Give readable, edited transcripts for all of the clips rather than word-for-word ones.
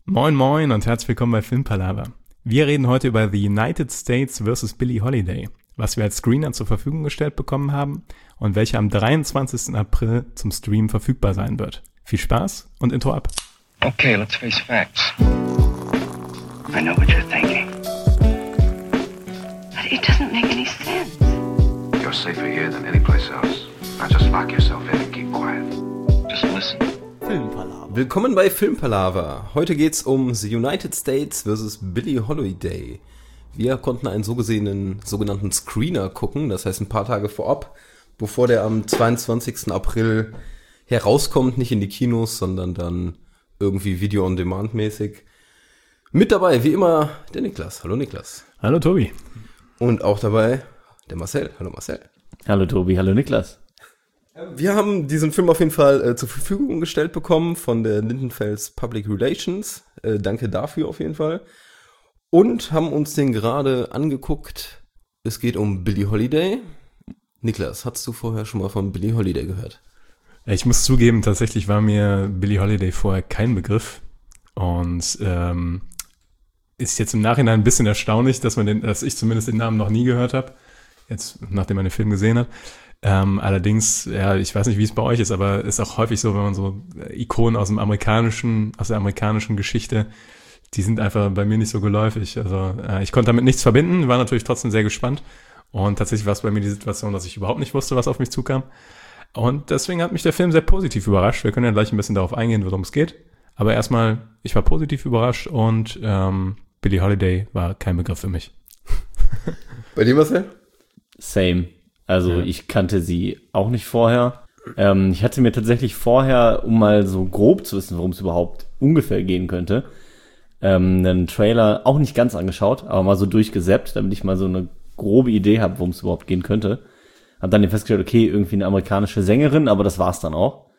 Moin Moin und herzlich willkommen bei Filmpalava. Wir reden heute über The United States vs. Billie Holiday, was wir als Screener zur Verfügung gestellt bekommen haben und welcher am 23. April zum Stream verfügbar sein wird. Viel Spaß und Intro ab. Okay, let's face facts. I know what you're thinking. But it doesn't make any sense. You're safer here than any place else. Now just lock yourself in and keep quiet. Just listen. Filmpalava. Willkommen bei Filmpalava. Heute geht's um The United States vs. Billie Holiday. Wir konnten einen sogenannten Screener gucken, das heißt ein paar Tage vorab, bevor der am 22. April herauskommt, nicht in die Kinos, sondern dann irgendwie Video-on-Demand-mäßig. Mit dabei, wie immer, der Niklas. Hallo Niklas. Hallo Tobi. Und auch dabei der Marcel. Hallo Marcel. Hallo Tobi, hallo Niklas. Wir haben diesen Film auf jeden Fall zur Verfügung gestellt bekommen von der Lindenfels Public Relations. Danke dafür auf jeden Fall. Und haben uns den gerade angeguckt. Es geht um Billie Holiday. Niklas, hattest du vorher schon mal von Billie Holiday gehört? Ich muss zugeben, tatsächlich war mir Billie Holiday vorher kein Begriff. Und ist jetzt im Nachhinein ein bisschen erstaunlich, dass ich zumindest den Namen noch nie gehört habe. Jetzt, nachdem man den Film gesehen hat. Allerdings, ja, ich weiß nicht, wie es bei euch ist, aber ist auch häufig so, wenn man so Ikonen aus der amerikanischen Geschichte, die sind einfach bei mir nicht so geläufig. Also ich konnte damit nichts verbinden, war natürlich trotzdem sehr gespannt. Und tatsächlich war es bei mir die Situation, dass ich überhaupt nicht wusste, was auf mich zukam. Und deswegen hat mich der Film sehr positiv überrascht. Wir können ja gleich ein bisschen darauf eingehen, worum es geht. Aber erstmal, ich war positiv überrascht und Billie Holiday war kein Begriff für mich. Bei dir, Marcel? Same. Also Ich kannte sie auch nicht vorher. Ich hatte mir tatsächlich vorher, um mal so grob zu wissen, worum es überhaupt ungefähr gehen könnte, einen Trailer auch nicht ganz angeschaut, aber mal so durchgesappt, damit ich mal so eine grobe Idee habe, worum es überhaupt gehen könnte. Hab dann festgestellt, okay, irgendwie eine amerikanische Sängerin, aber das war's dann auch.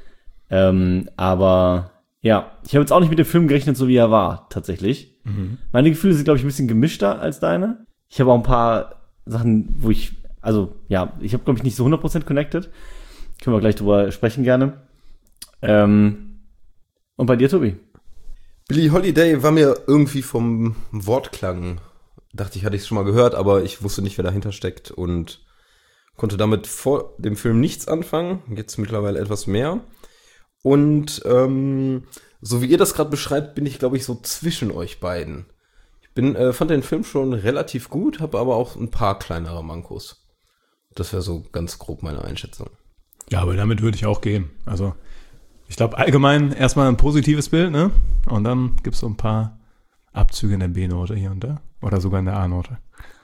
Aber ja, ich habe jetzt auch nicht mit dem Film gerechnet, so wie er war, tatsächlich. Mhm. Meine Gefühle sind, glaube ich, ein bisschen gemischter als deine. Ich habe auch ein paar Sachen, wo ich habe, glaube ich, nicht so 100% connected. Können wir gleich drüber sprechen gerne. Und bei dir, Tobi? Billie Holiday war mir irgendwie vom Wortklang, dachte ich, hatte ich es schon mal gehört, aber ich wusste nicht, wer dahinter steckt und konnte damit vor dem Film nichts anfangen. Jetzt mittlerweile etwas mehr. Und so wie ihr das gerade beschreibt, bin ich, glaube ich, so zwischen euch beiden. Ich fand den Film schon relativ gut, habe aber auch ein paar kleinere Mankos. Das wäre so ganz grob meine Einschätzung. Ja, aber damit würde ich auch gehen. Also ich glaube allgemein erstmal ein positives Bild, ne? Und dann gibt es so ein paar Abzüge in der B-Note hier und da. Oder sogar in der A-Note.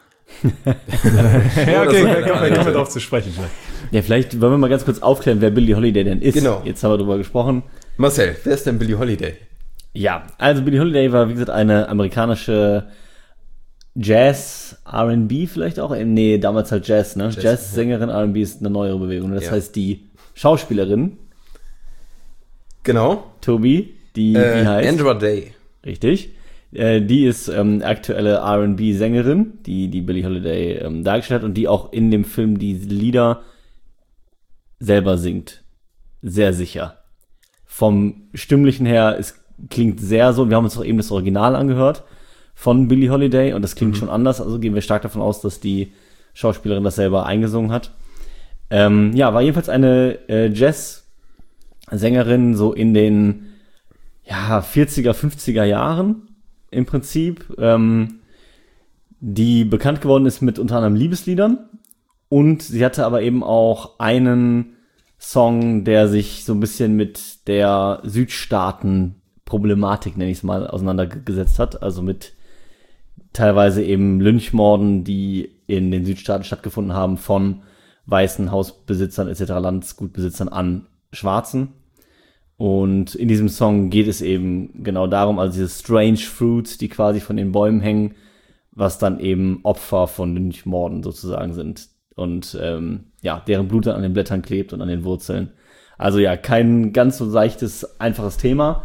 Ja, okay, kommen wir drauf zu sprechen. Ja, vielleicht wollen wir mal ganz kurz aufklären, wer Billie Holiday denn ist. Genau. Jetzt haben wir drüber gesprochen. Marcel, wer ist denn Billie Holiday? Ja, also Billie Holiday war, wie gesagt, eine amerikanische Jazz, R&B vielleicht auch? Nee, damals halt Jazz, ne? Jazz-Sängerin, R&B ist eine neuere Bewegung. Das heißt, die Schauspielerin. Genau. Tobi, die heißt? Andra Day. Richtig. Die ist aktuelle R&B-Sängerin, die Billie Holiday dargestellt hat und die auch in dem Film die Lieder selber singt. Sehr sicher. Vom Stimmlichen her, es klingt sehr so, wir haben uns doch eben das Original angehört von Billie Holiday und das klingt schon anders, also gehen wir stark davon aus, dass die Schauspielerin das selber eingesungen hat. War jedenfalls eine Jazz-Sängerin so in den 40er, 50er Jahren im Prinzip, die bekannt geworden ist mit unter anderem Liebesliedern und sie hatte aber eben auch einen Song, der sich so ein bisschen mit der Südstaaten-Problematik, nenne ich es mal, auseinandergesetzt hat. Also mit teilweise eben Lynchmorden, die in den Südstaaten stattgefunden haben von weißen Hausbesitzern etc., Landgutbesitzern an Schwarzen. Und in diesem Song geht es eben genau darum, also diese Strange Fruits, die quasi von den Bäumen hängen, was dann eben Opfer von Lynchmorden sozusagen sind. Und deren Blut dann an den Blättern klebt und an den Wurzeln. Also ja, kein ganz so seichtes, einfaches Thema.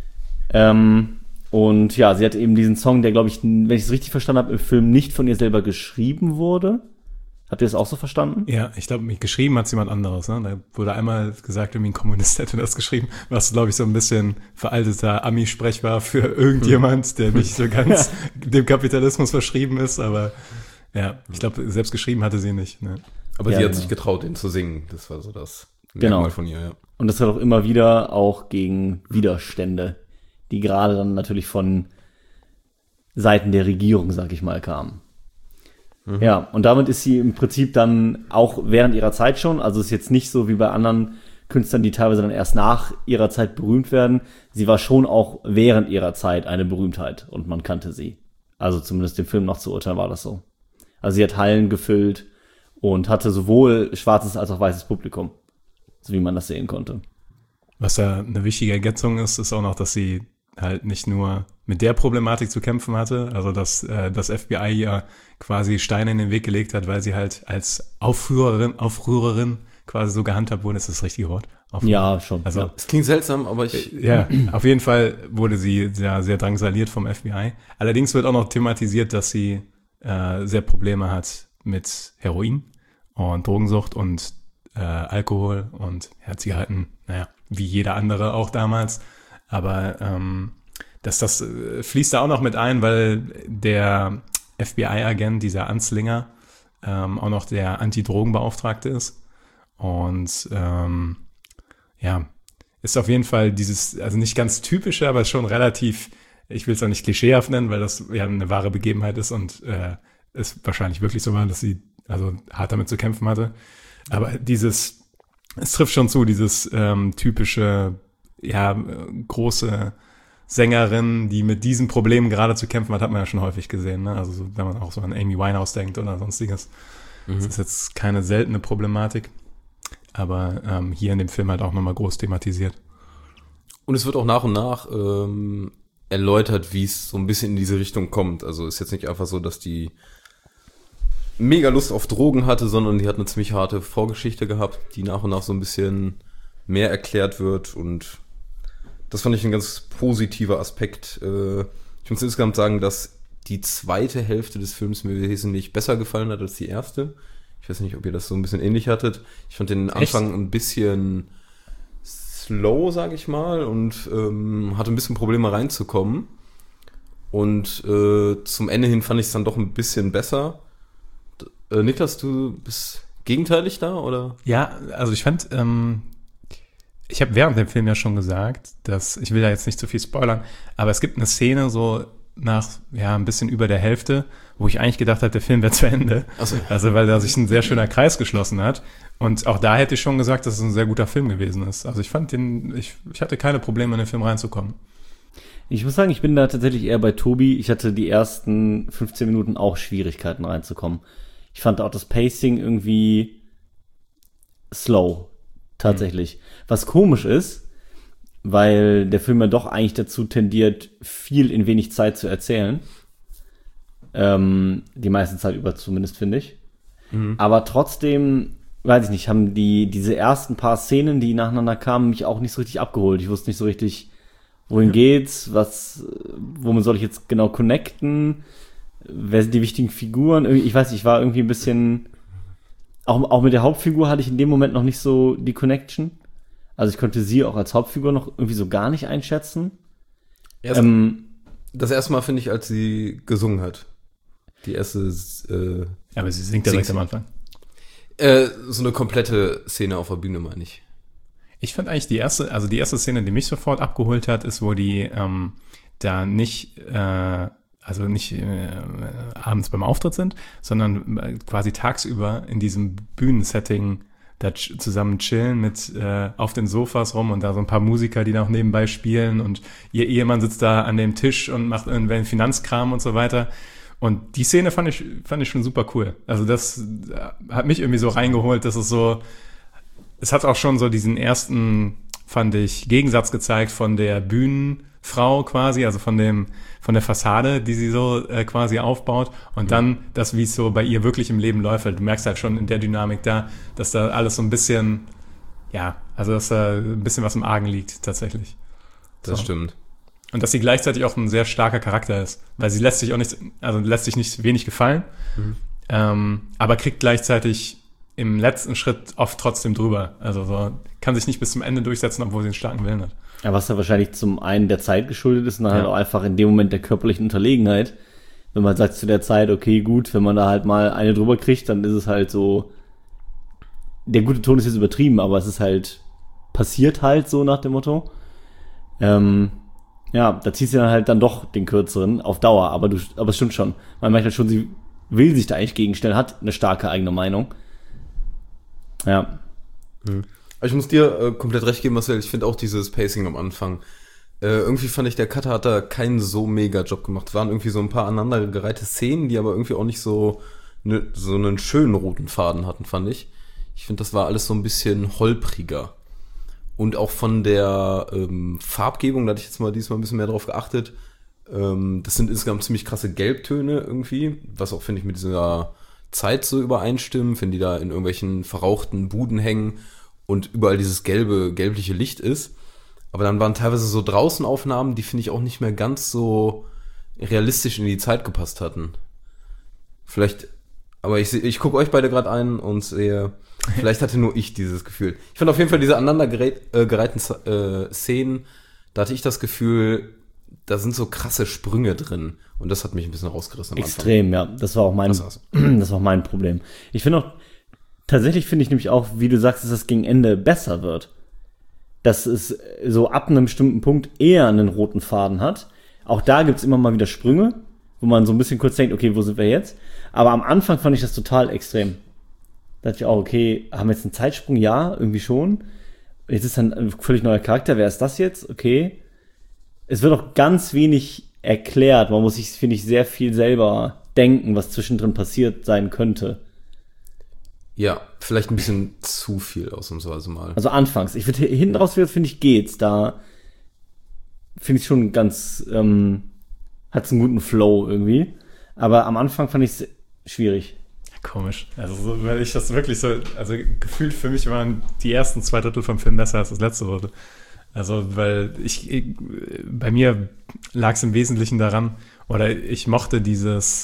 Und ja, sie hat eben diesen Song, der, glaube ich, wenn ich es richtig verstanden habe, im Film nicht von ihr selber geschrieben wurde. Habt ihr das auch so verstanden? Ja, ich glaube, geschrieben hat es jemand anderes. Ne? Da wurde einmal gesagt, irgendwie ein Kommunist hätte das geschrieben, was, glaube ich, so ein bisschen veralteter Ami-Sprech war für irgendjemand, der nicht so ganz dem Kapitalismus verschrieben ist. Aber ja, ich glaube, selbst geschrieben hatte sie nicht. Ne? Aber Ja, sie hat genau. sich getraut, den zu singen. Das war so das Genau. Merkmal von ihr, ja. Und das war doch immer wieder auch gegen Widerstände, die gerade dann natürlich von Seiten der Regierung, sag ich mal, kamen. Ja, und damit ist sie im Prinzip dann auch während ihrer Zeit schon, also es ist jetzt nicht so wie bei anderen Künstlern, die teilweise dann erst nach ihrer Zeit berühmt werden. Sie war schon auch während ihrer Zeit eine Berühmtheit und man kannte sie. Also zumindest dem Film noch zu urteilen war das so. Also sie hat Hallen gefüllt und hatte sowohl schwarzes als auch weißes Publikum, so wie man das sehen konnte. Was da eine wichtige Ergänzung ist, ist auch noch, dass sie halt nicht nur mit der Problematik zu kämpfen hatte, also dass das FBI ihr quasi Steine in den Weg gelegt hat, weil sie halt als Aufrührerin quasi so gehandhabt wurde, ist das richtige Wort? Ja, schon. Also, ja. Es klingt seltsam, aber ich... ja, auf jeden Fall wurde sie sehr, sehr drangsaliert vom FBI. Allerdings wird auch noch thematisiert, dass sie sehr Probleme hat mit Heroin und Drogensucht und Alkohol und Zigaretten, naja, wie jeder andere auch damals. Aber das fließt da auch noch mit ein, weil der FBI-Agent, dieser Anslinger, auch noch der Anti-Drogen-Beauftragte ist. Und ja, ist auf jeden Fall dieses, also nicht ganz typische, aber schon relativ, ich will es auch nicht klischeehaft nennen, weil das ja eine wahre Begebenheit ist und es wahrscheinlich wirklich so war, dass sie also hart damit zu kämpfen hatte. Aber es trifft schon zu, dieses typische, ja, große Sängerin, die mit diesen Problemen gerade zu kämpfen hat man ja schon häufig gesehen. Ne? Also wenn man auch so an Amy Winehouse denkt oder sonstiges. Das ist jetzt keine seltene Problematik, aber hier in dem Film halt auch nochmal groß thematisiert. Und es wird auch nach und nach erläutert, wie es so ein bisschen in diese Richtung kommt. Also ist jetzt nicht einfach so, dass die mega Lust auf Drogen hatte, sondern die hat eine ziemlich harte Vorgeschichte gehabt, die nach und nach so ein bisschen mehr erklärt wird und das fand ich ein ganz positiver Aspekt. Ich muss insgesamt sagen, dass die zweite Hälfte des Films mir wesentlich besser gefallen hat als die erste. Ich weiß nicht, ob ihr das so ein bisschen ähnlich hattet. Ich fand den Anfang ein bisschen slow, sag ich mal, und hatte ein bisschen Probleme reinzukommen. Und zum Ende hin fand ich es dann doch ein bisschen besser. Niklas, du bist gegenteilig da, oder? Ja, also ich fand, ich habe während dem Film ja schon gesagt, dass, ich will da jetzt nicht zu viel spoilern, aber es gibt eine Szene so nach, ja, ein bisschen über der Hälfte, wo ich eigentlich gedacht habe, der Film wäre zu Ende. So. Also weil da sich ein sehr schöner Kreis geschlossen hat. Und auch da hätte ich schon gesagt, dass es ein sehr guter Film gewesen ist. Also ich fand ich hatte keine Probleme, in den Film reinzukommen. Ich muss sagen, ich bin da tatsächlich eher bei Tobi. Ich hatte die ersten 15 Minuten auch Schwierigkeiten reinzukommen. Ich fand auch das Pacing irgendwie slow, tatsächlich. Was komisch ist, weil der Film ja doch eigentlich dazu tendiert, viel in wenig Zeit zu erzählen. Die meiste Zeit über zumindest, finde ich. Aber trotzdem, weiß ich nicht, haben diese ersten paar Szenen, die nacheinander kamen, mich auch nicht so richtig abgeholt. Ich wusste nicht so richtig, wohin geht's, womit soll ich jetzt genau connecten, wer sind die wichtigen Figuren? Ich weiß nicht, ich war irgendwie ein bisschen, auch mit der Hauptfigur hatte ich in dem Moment noch nicht so die Connection. Also ich konnte sie auch als Hauptfigur noch irgendwie so gar nicht einschätzen. Das erste Mal, finde ich, als sie gesungen hat. Die erste Ja, aber sie singt direkt am Anfang. so eine komplette Szene auf der Bühne, meine ich. Ich fand eigentlich die erste Szene, die mich sofort abgeholt hat, ist, wo die da nicht abends beim Auftritt sind, sondern quasi tagsüber in diesem Bühnensetting da zusammen chillen mit auf den Sofas rum und da so ein paar Musiker, die noch nebenbei spielen und ihr Ehemann sitzt da an dem Tisch und macht irgendwelchen Finanzkram und so weiter. Und die Szene fand ich schon super cool. Also das hat mich irgendwie so reingeholt, dass es hat auch schon so diesen ersten, fand ich, Gegensatz gezeigt von der Bühnenfrau quasi, also von der Fassade, die sie so quasi aufbaut und dann das, wie es so bei ihr wirklich im Leben läuft. Weil du merkst halt schon in der Dynamik da, dass da alles so ein bisschen, ja, also dass da ein bisschen was im Argen liegt tatsächlich. Das So. stimmt. Und dass sie gleichzeitig auch ein sehr starker Charakter ist, weil sie lässt sich nicht wenig gefallen. aber kriegt gleichzeitig im letzten Schritt oft trotzdem drüber. Also so, kann sich nicht bis zum Ende durchsetzen, obwohl sie einen starken Willen hat. Ja, was da wahrscheinlich zum einen der Zeit geschuldet ist und dann halt auch einfach in dem Moment der körperlichen Unterlegenheit. Wenn man sagt zu der Zeit, okay, gut, wenn man da halt mal eine drüber kriegt, dann ist es halt so, der gute Ton ist jetzt übertrieben, aber es ist halt, passiert halt so nach dem Motto. Ja, da zieht sie dann halt dann doch den kürzeren auf Dauer, aber es stimmt schon. Man merkt halt schon, sie will sich da eigentlich gegenstellen, hat eine starke eigene Meinung. Ja. Ich muss dir komplett recht geben, Marcel. Ich finde auch dieses Pacing am Anfang. Irgendwie fand ich, der Cutter hat da keinen so mega Job gemacht. Es waren irgendwie so ein paar aneinandergereihte Szenen, die aber irgendwie auch nicht so einen schönen roten Faden hatten, fand ich. Ich finde, das war alles so ein bisschen holpriger. Und auch von der Farbgebung, da hatte ich jetzt mal diesmal ein bisschen mehr drauf geachtet. Das sind insgesamt ziemlich krasse Gelbtöne irgendwie, was auch, finde ich, mit dieser Zeit so übereinstimmen, wenn die da in irgendwelchen verrauchten Buden hängen und überall dieses gelbliche Licht ist. Aber dann waren teilweise so Draußenaufnahmen, die, finde ich, auch nicht mehr ganz so realistisch in die Zeit gepasst hatten. Vielleicht, aber ich gucke euch beide gerade ein und sehe, vielleicht hatte nur ich dieses Gefühl. Ich fand auf jeden Fall diese aneinandergereihten Szenen, da hatte ich das Gefühl, da sind so krasse Sprünge drin. Und das hat mich ein bisschen rausgerissen am Extrem, Anfang. ja. Das war auch mein Problem. Ich finde auch, tatsächlich finde ich nämlich auch, wie du sagst, dass es gegen Ende besser wird. Dass es so ab einem bestimmten Punkt eher einen roten Faden hat. Auch da gibt's immer mal wieder Sprünge, wo man so ein bisschen kurz denkt, okay, wo sind wir jetzt? Aber am Anfang fand ich das total extrem. Da dachte ich auch, okay, haben wir jetzt einen Zeitsprung? Ja, irgendwie schon. Jetzt ist dann ein völlig neuer Charakter. Wer ist das jetzt? Okay. Es wird auch ganz wenig erklärt. Man muss sich, finde ich, sehr viel selber denken, was zwischendrin passiert sein könnte. Ja, vielleicht ein bisschen zu viel ausnahmsweise mal. Also anfangs. Ich finde, hinten raus, finde ich, geht's. Da finde ich schon ganz, hat's einen guten Flow irgendwie. Aber am Anfang fand ich es schwierig. Komisch. Also, so, weil ich das wirklich so, also gefühlt für mich waren die ersten 2/3 vom Film besser als das letzte wurde. Also, weil bei mir lag es im Wesentlichen daran, oder ich mochte dieses,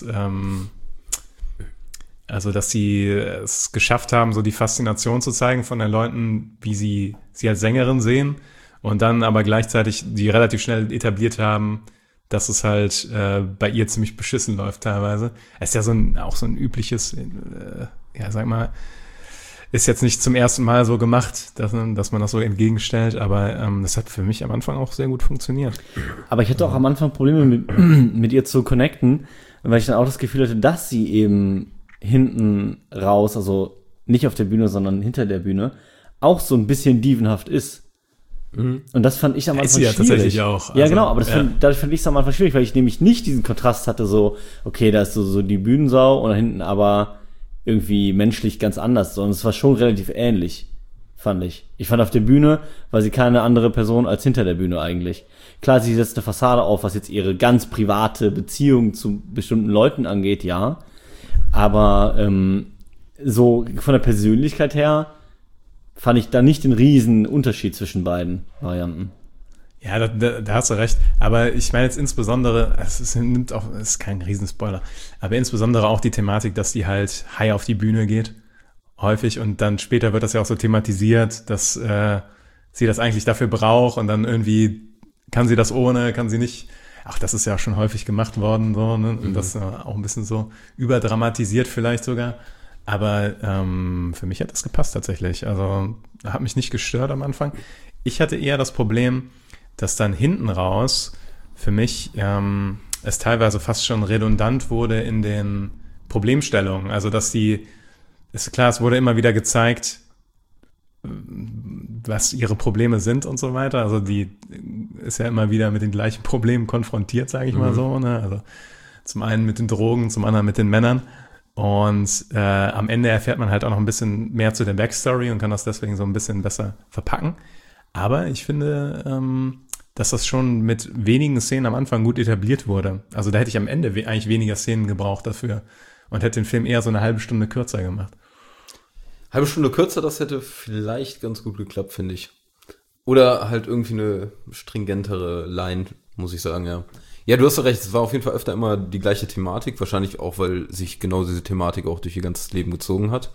also, dass sie es geschafft haben, so die Faszination zu zeigen von den Leuten, wie sie als Sängerin sehen, und dann aber gleichzeitig die relativ schnell etabliert haben, dass es halt bei ihr ziemlich beschissen läuft teilweise. Es ist ja auch so ein übliches, ja, sag mal, ist jetzt nicht zum ersten Mal so gemacht, dass man das so entgegenstellt, aber das hat für mich am Anfang auch sehr gut funktioniert. Aber ich hatte auch am Anfang Probleme mit ihr zu connecten, weil ich dann auch das Gefühl hatte, dass sie eben hinten raus, also nicht auf der Bühne, sondern hinter der Bühne, auch so ein bisschen dievenhaft ist. Und das fand ich am Anfang schwierig. Tatsächlich auch. Ja, genau, aber dadurch fand ich es am Anfang schwierig, weil ich nämlich nicht diesen Kontrast hatte, so, okay, da ist so die Bühnensau und da hinten aber irgendwie menschlich ganz anders, sondern es war schon relativ ähnlich, fand ich. Ich fand, auf der Bühne war sie keine andere Person als hinter der Bühne eigentlich. Klar, sie setzt eine Fassade auf, was jetzt ihre ganz private Beziehung zu bestimmten Leuten angeht, ja. Aber so von der Persönlichkeit her fand ich da nicht den riesen Unterschied zwischen beiden Varianten. Ja, da hast du recht. Aber ich meine jetzt insbesondere, es ist kein Riesenspoiler, aber insbesondere auch die Thematik, dass die halt high auf die Bühne geht, häufig, und dann später wird das ja auch so thematisiert, dass sie das eigentlich dafür braucht, und dann irgendwie kann sie das ohne, kann sie nicht. Ach, das ist ja auch schon häufig gemacht worden, so, ne? Und das auch ein bisschen so überdramatisiert vielleicht sogar. Aber für mich hat das gepasst tatsächlich. Also hat mich nicht gestört am Anfang. Ich hatte eher das Problem, dass dann hinten raus für mich es teilweise fast schon redundant wurde in den Problemstellungen. Also dass ist klar, es wurde immer wieder gezeigt, was ihre Probleme sind und so weiter. Also die ist ja immer wieder mit den gleichen Problemen konfrontiert, sage ich mal so. Ne? Also zum einen mit den Drogen, zum anderen mit den Männern. Und am Ende erfährt man halt auch noch ein bisschen mehr zu der Backstory und kann das deswegen so ein bisschen besser verpacken. Aber ich finde, dass das schon mit wenigen Szenen am Anfang gut etabliert wurde. Also da hätte ich am Ende eigentlich weniger Szenen gebraucht dafür und hätte den Film eher so eine halbe Stunde kürzer gemacht. Halbe Stunde kürzer, das hätte vielleicht ganz gut geklappt, finde ich. Oder halt irgendwie eine stringentere Line, muss ich sagen, ja. Ja, du hast ja recht, es war auf jeden Fall öfter immer die gleiche Thematik, wahrscheinlich auch, weil sich genau diese Thematik auch durch ihr ganzes Leben gezogen hat.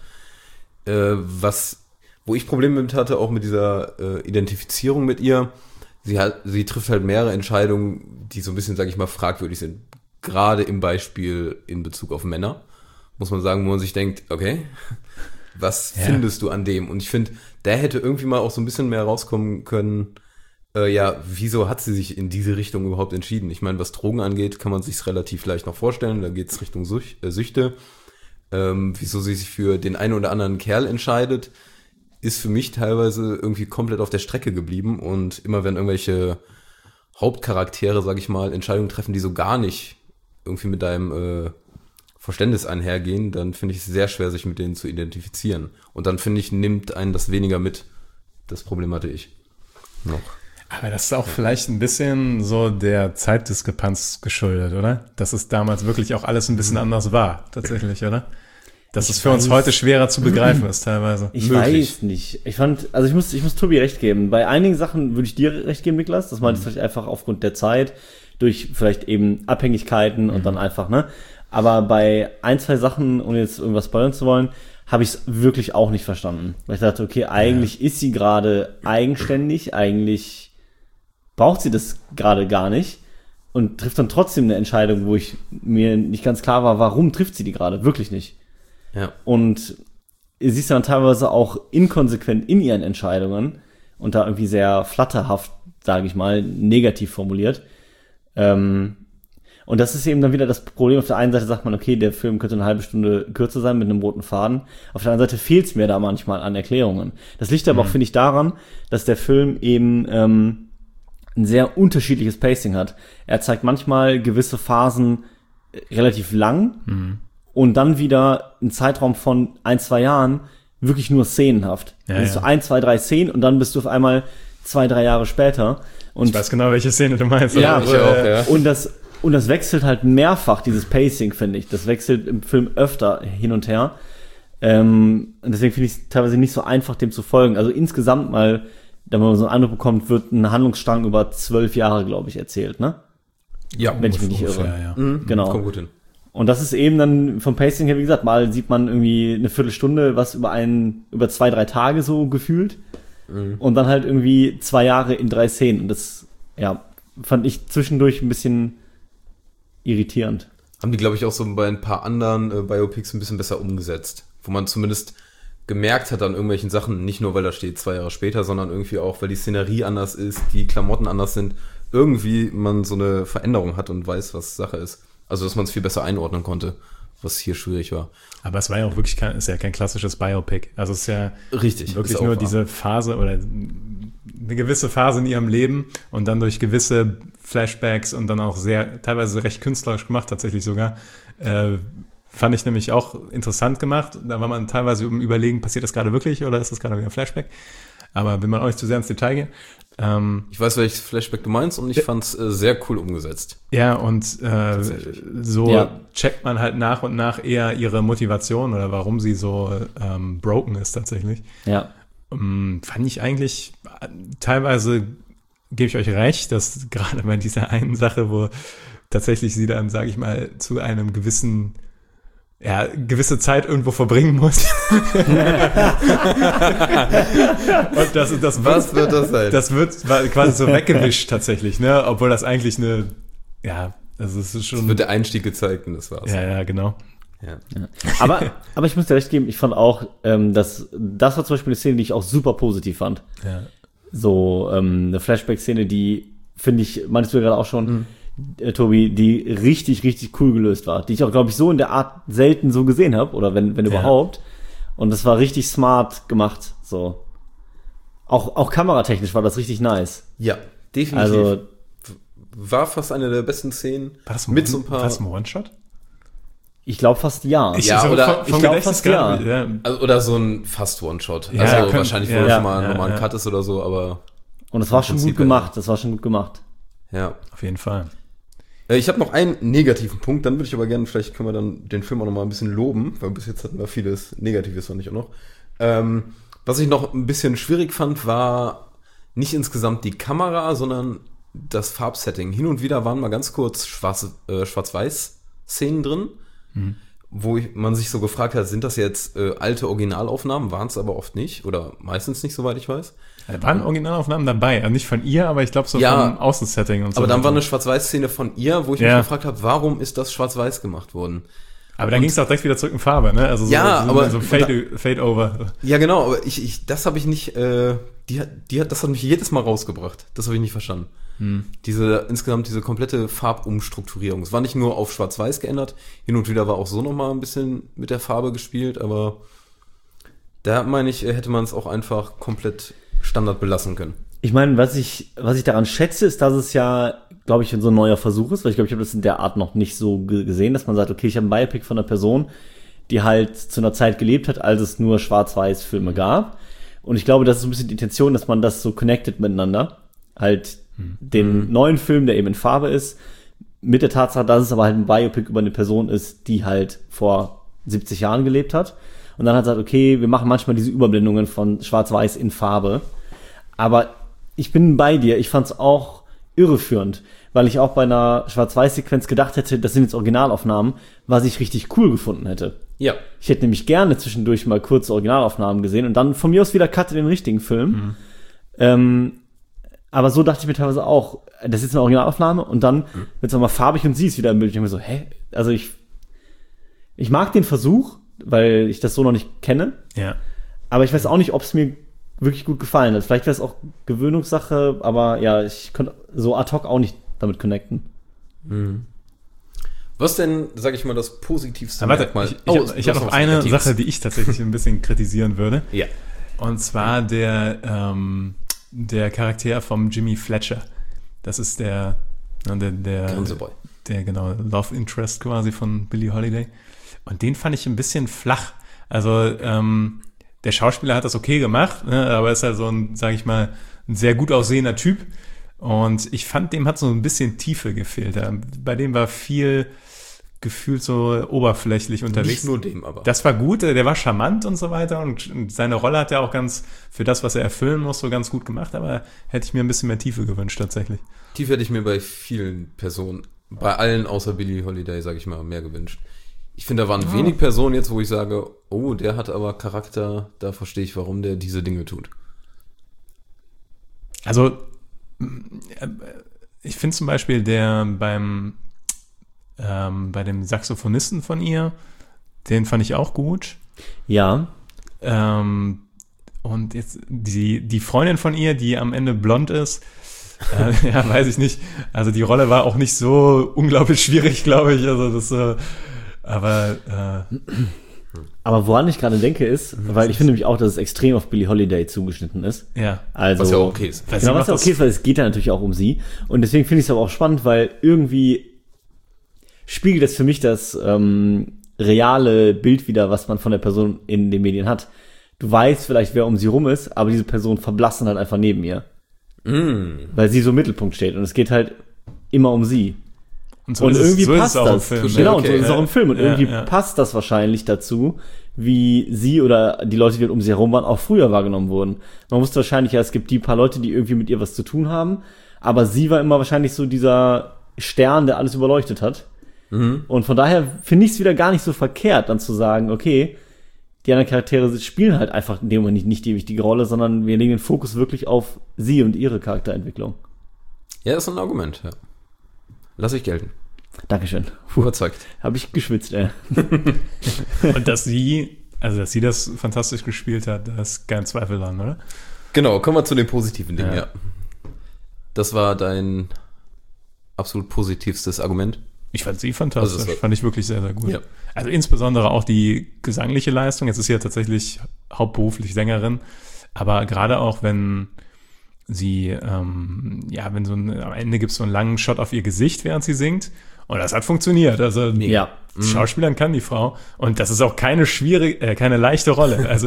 Wo ich Probleme mit hatte, auch mit dieser Identifizierung mit ihr, sie trifft halt mehrere Entscheidungen, die so ein bisschen, sag ich mal, fragwürdig sind. Gerade im Beispiel in Bezug auf Männer, muss man sagen, wo man sich denkt, okay, was findest du an dem? Und ich finde, der hätte irgendwie mal auch so ein bisschen mehr rauskommen können, wieso hat sie sich in diese Richtung überhaupt entschieden? Ich meine, was Drogen angeht, kann man sich relativ leicht noch vorstellen, da geht's Richtung Süchte. Wieso sie sich für den einen oder anderen Kerl entscheidet, ist für mich teilweise irgendwie komplett auf der Strecke geblieben. Und immer wenn irgendwelche Hauptcharaktere, sag ich mal, Entscheidungen treffen, die so gar nicht irgendwie mit deinem Verständnis einhergehen, dann finde ich es sehr schwer, sich mit denen zu identifizieren. Und dann, finde ich, nimmt einen das weniger mit. Das Problem hatte ich noch. Aber das ist auch vielleicht ein bisschen so der Zeitdiskrepanz geschuldet, oder? Dass es damals wirklich auch alles ein bisschen anders war, tatsächlich, oder? Dass es für uns heute schwerer zu begreifen ist, teilweise. Ich weiß nicht. Ich muss Tobi recht geben. Bei einigen Sachen würde ich dir recht geben, Niklas. Das meinte ich vielleicht einfach aufgrund der Zeit, durch vielleicht eben Abhängigkeiten und dann einfach, ne? Aber bei ein, zwei Sachen, ohne jetzt irgendwas spoilern zu wollen, habe ich es wirklich auch nicht verstanden. Weil ich dachte, okay, eigentlich ist sie gerade eigenständig, eigentlich braucht sie das gerade gar nicht und trifft dann trotzdem eine Entscheidung, wo ich mir nicht ganz klar war, warum trifft sie die gerade? Wirklich nicht. Ja. Und sie ist dann teilweise auch inkonsequent in ihren Entscheidungen und da irgendwie sehr flatterhaft, sage ich mal, negativ formuliert. Und das ist eben dann wieder das Problem. Auf der einen Seite sagt man, okay, der Film könnte eine halbe Stunde kürzer sein mit einem roten Faden. Auf der anderen Seite fehlt es mir da manchmal an Erklärungen. Das liegt aber auch, finde ich, daran, dass der Film eben ein sehr unterschiedliches Pacing hat. Er zeigt manchmal gewisse Phasen relativ lang und dann wieder einen Zeitraum von 1-2 Jahren wirklich nur szenenhaft. Ja, das ist so 1, 2, 3 Szenen und dann bist du auf einmal 2-3 Jahre später. Und ich weiß genau, welche Szene du meinst. Ja, ich auch, ja. Und das wechselt halt mehrfach, dieses Pacing, finde ich. Das wechselt im Film öfter hin und her. Und deswegen finde ich es teilweise nicht so einfach, dem zu folgen. Also insgesamt mal, wenn man so einen Eindruck bekommt, wird ein Handlungsstrang über 12 Jahre, glaube ich, erzählt, ne? Ja, wenn ich mich nicht irre. Ja. Genau. Kommt gut hin. Und das ist eben dann vom Pacing her, wie gesagt, mal sieht man irgendwie eine Viertelstunde, was über 2-3 Tage so gefühlt. Und dann halt irgendwie 2 Jahre in 3 Szenen. Und das, fand ich zwischendurch ein bisschen irritierend. Haben die, glaube ich, auch so bei ein paar anderen Biopics ein bisschen besser umgesetzt. Wo man zumindest gemerkt hat an irgendwelchen Sachen, nicht nur, weil da steht 2 Jahre später, sondern irgendwie auch, weil die Szenerie anders ist, die Klamotten anders sind, irgendwie man so eine Veränderung hat und weiß, was Sache ist. Also, dass man es viel besser einordnen konnte, was hier schwierig war. Aber es war ja auch wirklich ist ja kein klassisches Biopic. Also es ist ja richtig, wirklich nur diese Phase oder eine gewisse Phase in ihrem Leben und dann durch gewisse Flashbacks und dann auch teilweise recht künstlerisch gemacht, tatsächlich sogar, fand ich nämlich auch interessant gemacht. Da war man teilweise Überlegen, passiert das gerade wirklich oder ist das gerade wieder ein Flashback? Aber will man auch nicht zu sehr ins Detail gehen. Ich weiß, welches Flashback du meinst und ich fand's sehr cool umgesetzt. Ja, und checkt man halt nach und nach eher ihre Motivation oder warum sie so broken ist tatsächlich. Ja. Fand ich eigentlich, teilweise gebe ich euch recht, dass gerade bei dieser einen Sache, wo tatsächlich sie dann, sage ich mal, zu einem gewisse Zeit irgendwo verbringen muss. Und was wird das sein? Das wird quasi so weggewischt tatsächlich, ne? Obwohl das eigentlich also es ist schon. Es wird der Einstieg gezeigt und das war's. Ja, genau. Ja. Aber ich muss dir recht geben, ich fand auch, das war zum Beispiel eine Szene, die ich auch super positiv fand. Ja. So, eine Flashback-Szene, die, finde ich, meinst du ja gerade auch schon, Tobi, die richtig, richtig cool gelöst war. Die ich auch, glaube ich, so in der Art selten so gesehen habe, oder wenn überhaupt. Und das war richtig smart gemacht, so. Auch kameratechnisch war das richtig nice. Ja, definitiv. Also, war fast eine der besten Szenen. War das ein One-Shot? Ich glaube fast ja. Ich glaube fast ja. Also, oder so ein fast One-Shot. Ja, also wahrscheinlich, wo schon mal ein normaler Cut ist oder so, aber. Und es war schon gut gemacht. Das war schon gut gemacht. Ja. Auf jeden Fall. Ich habe noch einen negativen Punkt, dann würde ich aber gerne, vielleicht können wir dann den Film auch noch mal ein bisschen loben, weil bis jetzt hatten wir vieles Negatives, fand ich auch noch. Was ich noch ein bisschen schwierig fand, war nicht insgesamt die Kamera, sondern das Farbsetting. Hin und wieder waren mal ganz kurz Schwarz-Weiß-Szenen drin, wo man sich so gefragt hat, sind das jetzt alte Originalaufnahmen? Waren es aber oft nicht oder meistens nicht, soweit ich weiß. Da waren Originalaufnahmen dabei, also nicht von ihr, aber ich glaube so vom Außensetting und so. Aber dann war eine Schwarz-Weiß-Szene von ihr, wo ich mich gefragt habe, warum ist das Schwarz-Weiß gemacht worden? Aber dann ging es auch direkt wieder zurück in Farbe, ne? Also so Fade-Over. Ja, genau, aber das habe ich nicht, das hat mich jedes Mal rausgebracht. Das habe ich nicht verstanden. Insgesamt diese komplette Farbumstrukturierung. Es war nicht nur auf Schwarz-Weiß geändert, hin und wieder war auch so nochmal ein bisschen mit der Farbe gespielt, aber da meine ich, hätte man es auch einfach komplett Standard belassen können. Ich meine, was ich daran schätze, ist, dass es ja, glaube ich, so ein neuer Versuch ist, weil ich glaube, ich habe das in der Art noch nicht so gesehen, dass man sagt, okay, ich habe ein Biopic von einer Person, die halt zu einer Zeit gelebt hat, als es nur Schwarz-Weiß-Filme gab. Und ich glaube, das ist so ein bisschen die Intention, dass man das so connected miteinander. Halt den neuen Film, der eben in Farbe ist, mit der Tatsache, dass es aber halt ein Biopic über eine Person ist, die halt vor 70 Jahren gelebt hat. Und dann hat gesagt, okay, wir machen manchmal diese Überblendungen von Schwarz-Weiß in Farbe. Aber ich bin bei dir. Ich fand es auch irreführend, weil ich auch bei einer Schwarz-Weiß-Sequenz gedacht hätte, das sind jetzt Originalaufnahmen, was ich richtig cool gefunden hätte. Ja. Ich hätte nämlich gerne zwischendurch mal kurze Originalaufnahmen gesehen und dann von mir aus wieder cutte den richtigen Film. Aber so dachte ich mir teilweise auch, das ist jetzt eine Originalaufnahme und dann wird es nochmal farbig und sie ist wieder im Bild. Ich denke mir so, also ich mag den Versuch, weil ich das so noch nicht kenne. Ja. Aber ich weiß auch nicht, ob es mir wirklich gut gefallen hat. Vielleicht wäre es auch Gewöhnungssache, aber ja, ich konnte so ad hoc auch nicht damit connecten. Was denn, sag ich mal, das positivste Merkmal? Ich habe noch eine Sache, die ich tatsächlich ein bisschen kritisieren würde. Ja. Und zwar der Charakter vom Jimmy Fletcher. Das ist der Grinseboy. Der genau Love Interest quasi von Billie Holiday. Und den fand ich ein bisschen flach. Also der Schauspieler hat das okay gemacht, ne, aber ist halt so ein, sag ich mal, ein sehr gut aussehender Typ. Und ich fand, dem hat so ein bisschen Tiefe gefehlt. Bei dem war viel gefühlt so oberflächlich unterwegs. Nicht nur dem, aber. Das war gut, der war charmant und so weiter und seine Rolle hat er auch ganz, für das, was er erfüllen muss, so ganz gut gemacht, aber hätte ich mir ein bisschen mehr Tiefe gewünscht tatsächlich. Tiefe hätte ich mir bei vielen Personen, bei allen außer Billie Holiday, sag ich mal, mehr gewünscht. Ich finde, da waren wenig Personen jetzt, wo ich sage, oh, der hat aber Charakter, da verstehe ich, warum der diese Dinge tut. Also, ich finde zum Beispiel bei dem Saxophonisten von ihr, den fand ich auch gut. Ja. Und jetzt die Freundin von ihr, die am Ende blond ist, ja, weiß ich nicht. Also die Rolle war auch nicht so unglaublich schwierig, glaube ich. Also das, aber woran ich gerade denke ist, weil ich finde nämlich auch, dass es extrem auf Billie Holiday zugeschnitten ist. Ja. Also, was ja auch okay ist. Genau, was ja okay ist, weil es geht ja natürlich auch um sie. Und deswegen finde ich es aber auch spannend, weil irgendwie spiegelt das für mich das reale Bild wieder, was man von der Person in den Medien hat. Du weißt vielleicht, wer um sie rum ist, aber diese Person verblasst dann halt einfach neben ihr. Weil sie so im Mittelpunkt steht und es geht halt immer um sie. Und irgendwie passt das. Genau, und so ist es auch im Film. Und irgendwie passt das wahrscheinlich dazu, wie sie oder die Leute, die um sie herum waren, auch früher wahrgenommen wurden. Man wusste wahrscheinlich, ja, es gibt die paar Leute, die irgendwie mit ihr was zu tun haben, aber sie war immer wahrscheinlich so dieser Stern, der alles überleuchtet hat. Und von daher finde ich es wieder gar nicht so verkehrt, dann zu sagen, okay, die anderen Charaktere spielen halt einfach in dem Moment nicht die wichtige Rolle, sondern wir legen den Fokus wirklich auf sie und ihre Charakterentwicklung. Ja, das ist ein Argument, ja. Lass ich gelten. Dankeschön. Überzeugt. Habe ich geschwitzt, ey. Und dass sie das fantastisch gespielt hat, da ist kein Zweifel dran, oder? Genau, kommen wir zu den positiven Dingen, ja. Das war dein absolut positivstes Argument. Ich fand sie fantastisch, also fand ich wirklich sehr, sehr gut. Ja. Also insbesondere auch die gesangliche Leistung. Jetzt ist sie ja tatsächlich hauptberuflich Sängerin, aber gerade auch, wenn sie, am Ende gibt es so einen langen Shot auf ihr Gesicht, während sie singt. Und das hat funktioniert. Also ja. Schauspielern kann die Frau. Und das ist auch keine leichte Rolle. Also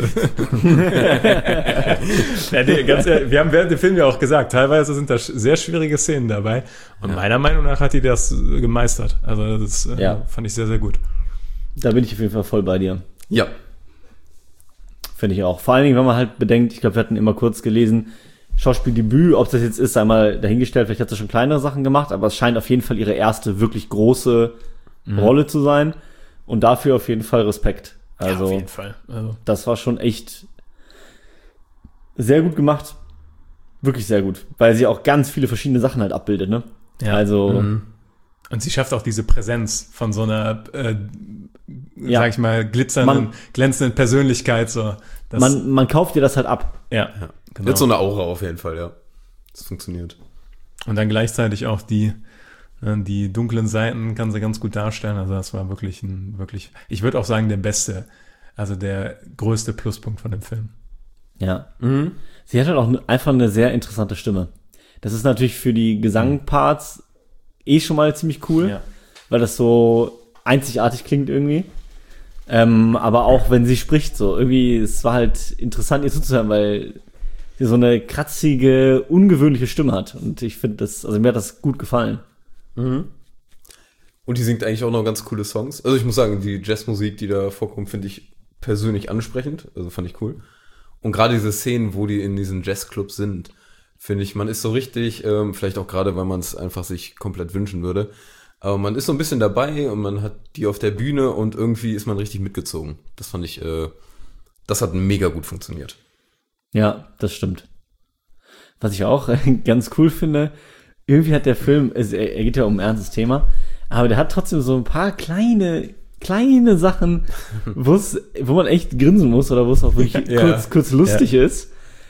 wir haben während dem Film ja auch gesagt, teilweise sind da sehr schwierige Szenen dabei. Und meiner Meinung nach hat die das gemeistert. Also das fand ich sehr, sehr gut. Da bin ich auf jeden Fall voll bei dir. Ja. Finde ich auch. Vor allen Dingen, wenn man halt bedenkt, ich glaube, wir hatten immer kurz gelesen, Schauspieldebüt. Ob das jetzt ist, sei mal dahingestellt, vielleicht hat sie schon kleinere Sachen gemacht, aber es scheint auf jeden Fall ihre erste wirklich große Rolle zu sein. Und dafür auf jeden Fall Respekt. Also, auf jeden Fall. Also. das war schon echt sehr gut gemacht. Wirklich sehr gut. Weil sie auch ganz viele verschiedene Sachen halt abbildet, ne? Ja. Also, Und sie schafft auch diese Präsenz von so einer, sag ich mal, glänzenden Persönlichkeit. So. man kauft dir das halt ab. Ja, genau. Jetzt so eine Aura auf jeden Fall, ja. Das funktioniert. Und dann gleichzeitig auch die dunklen Seiten kann sie ganz gut darstellen. Also das war wirklich ich würde auch sagen, der beste, also der größte Pluspunkt von dem Film. Ja. Sie hat halt auch einfach eine sehr interessante Stimme. Das ist natürlich für die Gesangparts schon mal ziemlich cool, Ja. weil das so einzigartig klingt irgendwie. Aber auch wenn sie spricht, so irgendwie, es war halt interessant, ihr zuzuhören, weil sie so eine kratzige, ungewöhnliche Stimme hat. Und ich finde mir hat das gut gefallen. Und die singt eigentlich auch noch ganz coole Songs. Also ich muss sagen, die Jazzmusik, die da vorkommt, finde ich persönlich ansprechend. Also fand ich cool. Und gerade diese Szenen, wo die in diesen Jazzclubs sind, finde ich, man ist so richtig, vielleicht auch gerade, weil man es einfach sich komplett wünschen würde, aber man ist so ein bisschen dabei und man hat die auf der Bühne und irgendwie ist man richtig mitgezogen. Das fand ich, das hat mega gut funktioniert. Ja, das stimmt. Was ich auch ganz cool finde, irgendwie hat der Film, er geht ja um ein ernstes Thema, aber der hat trotzdem so ein paar kleine Sachen, wo man echt grinsen muss oder wo es auch wirklich kurz lustig ist.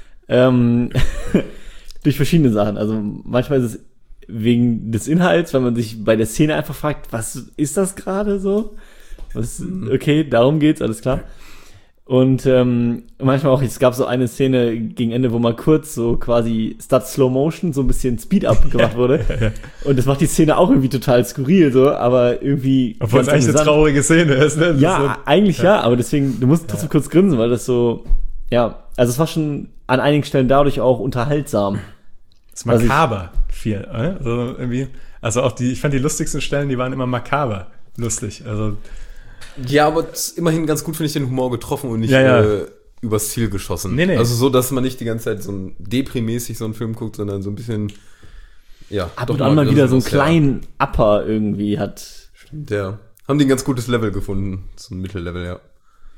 Durch verschiedene Sachen. Also manchmal ist es wegen des Inhalts, weil man sich bei der Szene einfach fragt, was ist das gerade so? Okay, darum geht's, alles klar. Und manchmal auch, es gab so eine Szene gegen Ende, wo mal kurz so quasi statt Slow Motion so ein bisschen Speed-Up gemacht wurde. Und das macht die Szene auch irgendwie total skurril, so, aber irgendwie... Obwohl es eigentlich eine traurige Szene ist, ne? Ja, eigentlich ja, aber deswegen, du musst trotzdem kurz grinsen, weil das so, ja, also es war schon an einigen Stellen dadurch auch unterhaltsam. Das ist makaber viel, also irgendwie, also auch ich fand die lustigsten Stellen, die waren immer makaber lustig, also... Ja, aber immerhin ganz gut finde ich den Humor getroffen und nicht übers Ziel geschossen. Nee. Also so, dass man nicht die ganze Zeit so ein Depri-mäßig so einen Film guckt, sondern so ein bisschen, ja. Ab und an mal wieder so einen kleinen Upper irgendwie hat. Stimmt, ja. Haben die ein ganz gutes Level gefunden. So ein Mittellevel, ja.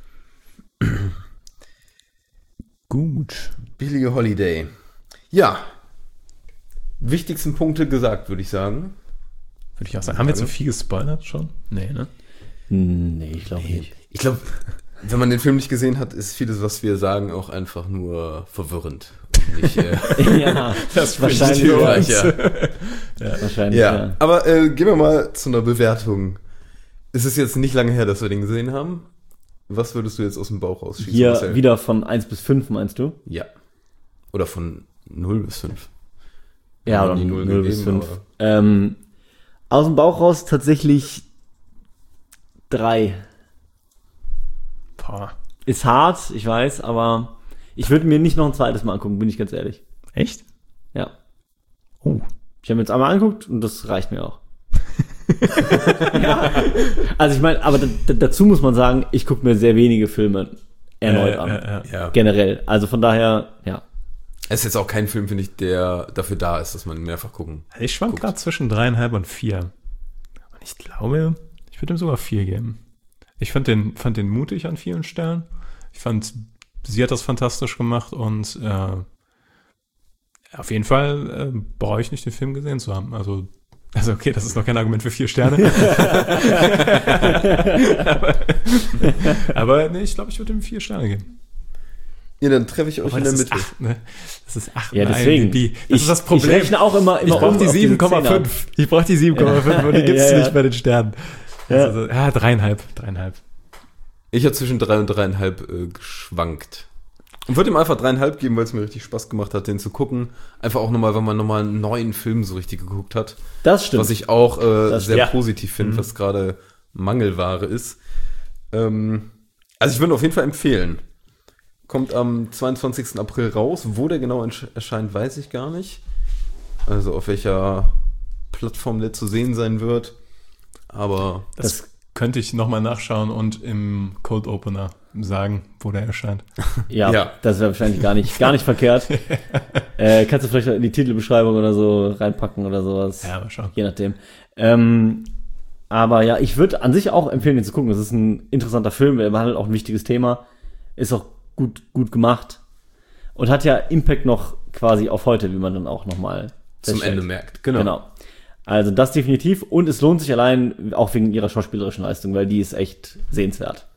Gut. Billie Holiday. Ja. Wichtigsten Punkte gesagt, würde ich sagen. Würde ich auch sagen. Haben wir jetzt so viel gespoilert schon? Nee, ne? Nee, ich glaube nicht. Ich glaube, wenn man den Film nicht gesehen hat, ist vieles, was wir sagen, auch einfach nur verwirrend. Und nicht, ja, das wahrscheinlich. hilfreich, ja. Wahrscheinlich, Ja, aber gehen wir mal zu einer Bewertung. Es ist jetzt nicht lange her, dass wir den gesehen haben. Was würdest du jetzt aus dem Bauch rausschießen? Hier Marcel? wieder von 1 bis 5, meinst du? Ja. Oder von 0 bis 5. Ja, oder die 0 bis 5. aber- Aus dem Bauch raus tatsächlich 3. Boah. Ist hart, ich weiß, aber ich würde mir nicht noch ein zweites Mal angucken, bin ich ganz ehrlich. Echt? Ja. Oh. Ich habe mir jetzt einmal angeguckt und das reicht mir auch. Ja. Also ich meine, aber dazu muss man sagen, ich gucke mir sehr wenige Filme erneut an. Ja. Generell. Also von daher, ja. Es ist jetzt auch kein Film, finde ich, der dafür da ist, dass man mehrfach gucken. Ich schwank gerade zwischen 3,5 und 4. Und ich glaube, ich würde ihm sogar 4 geben. Ich fand den mutig an vielen Stellen. Ich fand, sie hat das fantastisch gemacht und auf jeden Fall brauche ich nicht den Film gesehen zu haben. Also okay, das ist noch kein Argument für 4 Sterne. aber nee, ich glaube, ich würde ihm 4 Sterne geben. Ja, dann treffe ich euch in der das Mitte. ist 8, ne? Das ist 8 Ja, in deswegen. IMDb. Das ist das Problem. Ich rechne auch immer Ich brauche die auf diese 7,5. Zehner. Ich brauche die 7,5 und die gibt's Ja. nicht bei den Sternen. Ja. Also, 3,5. Ich habe zwischen 3 und 3,5 geschwankt. Und würde ihm einfach 3,5 geben, weil es mir richtig Spaß gemacht hat, den zu gucken. Einfach auch nochmal, wenn man nochmal einen neuen Film so richtig geguckt hat. Das stimmt. Was ich auch Das sehr stimmt. positiv finde, was gerade Mangelware ist. Also ich würde auf jeden Fall empfehlen. Kommt am 22. April raus. Wo der genau erscheint, weiß ich gar nicht. Also auf welcher Plattform der zu sehen sein wird. Aber Das könnte ich nochmal nachschauen und im Cold Opener sagen, wo der erscheint. Ja, Ja. das wäre wahrscheinlich gar nicht verkehrt. Kannst du vielleicht in die Titelbeschreibung oder so reinpacken oder sowas. Ja, mal schauen. Je nachdem. Aber ja, ich würde an sich auch empfehlen, den zu gucken. Das ist ein interessanter Film, er behandelt auch ein wichtiges Thema. Ist auch gut gemacht. Und hat ja Impact noch quasi auf heute, wie man dann auch nochmal Zum Ende merkt. Genau. Also das definitiv. Und es lohnt sich allein auch wegen ihrer schauspielerischen Leistung, weil die ist echt sehenswert.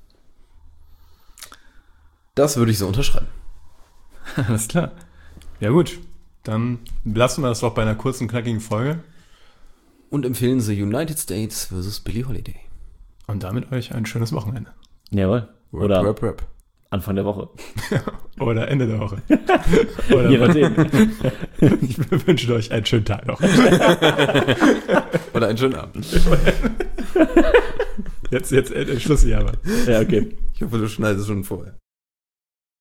Das würde ich so unterschreiben. Alles klar. Ja gut, dann lassen wir das doch bei einer kurzen, knackigen Folge. Und empfehlen Sie United States vs. Billie Holiday. Und damit euch ein schönes Wochenende. Jawohl. Oder Rap. Anfang der Woche. Oder Ende der Woche. Oder Je nachdem. ich wünsche euch einen schönen Tag noch. Oder einen schönen Abend. Jetzt Schluss hier aber. Ja, okay. Ich hoffe, du schneidest schon vorher.